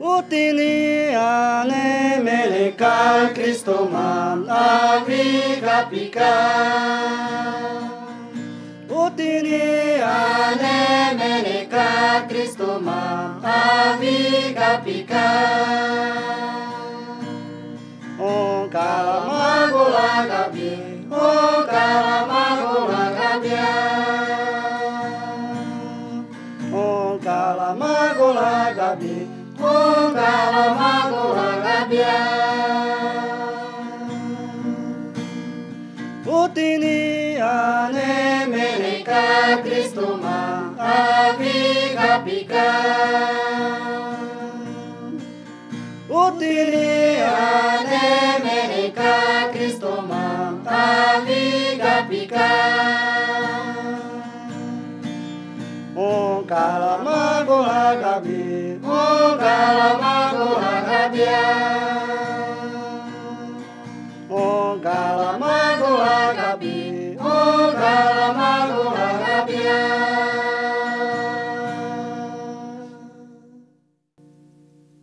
Utini ane meleka Kristo mam aviga pika. Utini ane meleka Kristo mam aviga pika. O kalamagola gabi, o kalamagola gabia. O kalamagola gabi, o kalamagola gabia. Utini ane meleka Kristo mam aviga pika. Utini ane meleka Kristo mam aviga pika. O kalamagola gabi, o kalamagola gabia. O kalamagola